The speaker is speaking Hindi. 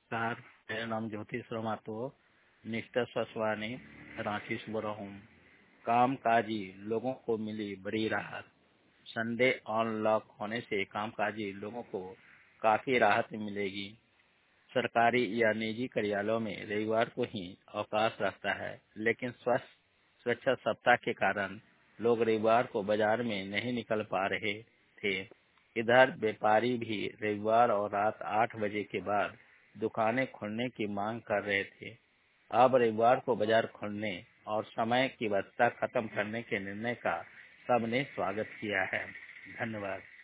नमस्कार। मेरा नाम ज्योति शर्मा तो निष्ठा स्वस्वानी रांची से बोल रहा हूँ। कामकाजी लोगों को मिली बड़ी राहत। संडे अनलॉक होने से कामकाजी लोगों को काफी राहत मिलेगी। सरकारी या निजी कार्यालयों में रविवार को ही अवकाश रहता है, लेकिन स्वच्छता सप्ताह के कारण लोग रविवार को बाजार में नहीं निकल पा रहे थे। इधर व्यापारी भी रविवार और रात 8 बजे के बाद दुकानें खोलने की मांग कर रहे थे। अब रविवार को बाजार खोलने और समय की व्यवस्था खत्म करने के निर्णय का सबने स्वागत किया है। धन्यवाद।